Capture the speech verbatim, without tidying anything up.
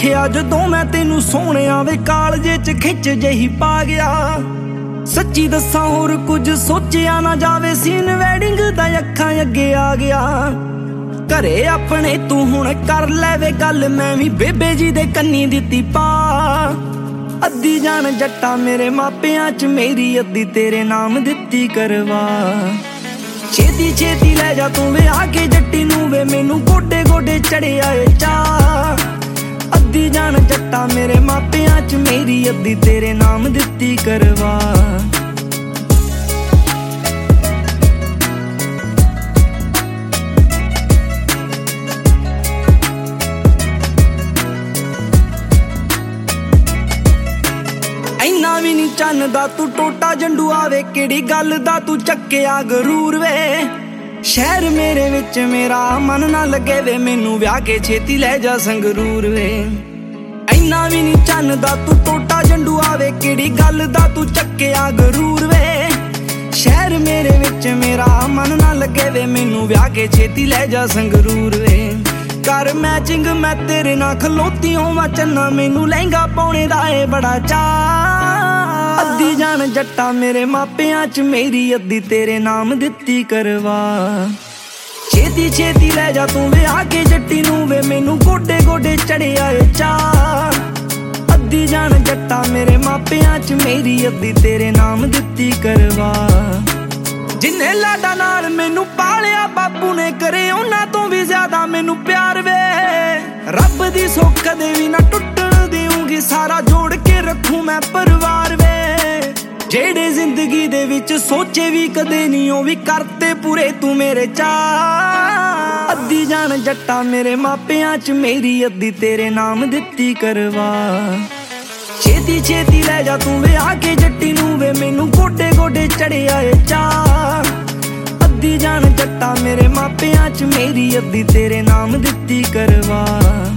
ਵੇਖਿਆ ਜਦੋਂ ਮੈਂ ਤੈਨੂੰ ਸੋਹਣਿਆ ਵੇ ਕਾਲਜੇ ਚ ਖਿੱਚ ਜਹੀ ਪਾ ਗਿਆ। ਸੱਚੀ ਦੱਸਾਂ ਹੋਰ ਕੁਝ ਸੋਚਿਆ ਨਾ ਜਾਵੇ, ਸੀਨ ਵੈਡਿੰਗ ਦਾ ਅੱਖਾਂ ਅੱਗੇ ਆ ਗਿਆ। ਘਰੇ ਆਪਣੇ ਤੂੰ ਹੁਣ ਕਰ ਲੈ ਵੇ ਗੱਲ, ਮੈਂ ਵੀ ਬੇਬੇ ਜੀ ਦੇ ਕੰਨੀ ਦਿੱਤੀ ਪਾ। ਅੱਧੀ ਜਾਣ ਜੱਟਾ ਮੇਰੇ ਮਾਪਿਆਂ ਚ ਮੇਰੀ, ਅੱਧੀ ਤੇਰੇ ਨਾਮ ਦਿੱਤੀ ਕਰਵਾ। ਛੇਤੀ ਛੇਤੀ ਲੈ ਜਾ ਤੂੰ ਵਿਆਹ ਕੇ ਜੱਟੀ ਨੂੰ ਵੇ, ਮੈਨੂੰ ਗੋਡੇ ਗੋਡੇ ਚੜਿਆ ਏ ਚਾਅ। ਅੱਧੀ ਜਾਣ ਜੱਟਾ ਮੇਰੇ ਮਾਪਿਆਂ ਚ ਮੇਰੀ, ਅੱਧੀ ਤੇਰੇ ਨਾਮ ਦਿੱਤੀ ਕਰਵਾ। ਇੰਨਾ ਵੀ ਨੀ ਚੰਨਦਾ ਤੂੰ ਟੋਟਾ ਜੰਡੂ ਆਵੇ, ਕਿਹੜੀ ਗੱਲ ਦਾ ਤੂੰ ਚੱਕਿਆ ਗਰੂਰ ਵੇ। ਸ਼ਹਿਰ ਮੇਰੇ ਵਿੱਚ ਮੇਰਾ ਮਨ ਨਾ ਲੱਗੇ ਵੇ, ਮੈਨੂੰ ਵਿਆਹ ਕੇ ਛੇਤੀ ਲੈ ਜਾ ਸੰਗਰੂਰ ਵੇ। ਇੰਨਾ ਵੀ ਨੀ ਚੰਨਦਾ ਤੂੰ ਟੋਟਾ ਜੰਡੂ ਆਵੇ, ਕਿਹੜੀ ਗੱਲ ਦਾ ਤੂੰ ਚੱਕਿਆ ਗਰੂਰ ਵੇ। ਸ਼ਹਿਰ ਮੇਰੇ ਵਿੱਚ ਮੇਰਾ ਮਨ ਨਾ ਲੱਗੇ ਵੇ, ਮੈਨੂੰ ਵਿਆਹ ਕੇ ਛੇਤੀ ਲੈ ਜਾ ਸੰਗਰੂਰ ਵੇ। ਕਰ ਮੈਚਿੰਗ ਮੈਂ ਤੇਰੇ ਨਾਲ ਖਲੋਤੀ ਹੋਵਾਂ ਚੰਨਾ, ਮੈਨੂੰ ਲਹਿੰਗਾ ਪਾਉਣੇ ਦਾ ਏ ਬੜਾ ਚਾਅ। ਅੱਧੀ ਜਾਣ ਜੱਟਾ ਮੇਰੇ ਮਾਪਿਆਂ ਚ ਮੇਰੀ, ਅੱਧੀ ਤੇਰੇ ਨਾਮ ਦਿੱਤੀ ਕਰਵਾ। ਛੇਤੀ ਛੇਤੀ ਲੈ ਜਾ ਤੂੰ ਵਿਆਹ ਕੇ ਜੱਟੀ ਨੂੰ ਵੇ, ਮੈਨੂੰ ਗੋਡੇ ਗੋਡੇ ਚੜਿਆ ਏ ਚਾਅ। ਅੱਧੀ ਜਾਣ ਜੱਟਾ ਮੇਰੇ ਮਾਪਿਆਂ ਚ ਮੇਰੀ, ਅੱਧੀ ਤੇਰੇ ਨਾਮ ਦਿੱਤੀ ਕਰਵਾ। ਜਿੰਨੇ ਲਾਡਾ ਨਾਲ ਮੈਨੂੰ ਪਾਲਿਆ ਬਾਪੂ ਨੇ, ਕਰੇ ਉਹਨਾਂ ਤੋਂ ਵੀ ਜ਼ਿਆਦਾ ਮੈਨੂੰ ਪਿਆਰ ਵੇ। ਰੱਬ ਦੀ ਸੋ ਕਦੇ ਵੀ ਨਾ ਟੁੱਟਣ ਦੇਊਂਗੀ, ਸਾਰਾ ਜੋੜ ਕੇ ਰੱਖੂ ਮੈਂ ਪਰਿਵਾਰ ਵੇ। ਜਿਹੜੇ ਜ਼ਿੰਦਗੀ ਦੇ ਵਿੱਚ ਸੋਚੇ ਵੀ ਕਦੇ ਨਹੀਂ, ਉਹ ਵੀ ਕਰਤੇ ਪੂਰੇ ਤੂੰ ਮੇਰੇ ਚਾਅ। ਅੱਧੀ ਜਾਣ ਜੱਟਾ ਮੇਰੇ ਮਾਪਿਆਂ ਚ ਮੇਰੀ, ਅੱਧੀ ਤੇਰੇ ਨਾਮ ਦਿੱਤੀ ਕਰਵਾ। ਛੇਤੀ ਛੇਤੀ ਲੈ ਜਾ ਤੂੰ ਵਿਆਹ ਕੇ ਜੱਟੀ ਨੂੰ ਵੇ, ਮੈਨੂੰ ਗੋਡੇ ਗੋਡੇ ਚੜਿਆ ਏ ਚਾਅ। ਅੱਧੀ ਜਾਣ ਜੱਟਾ ਮੇਰੇ ਮਾਪਿਆਂ ਚ ਮੇਰੀ, ਅੱਧੀ ਤੇਰੇ ਨਾਮ ਦਿੱਤੀ ਕਰਵਾ।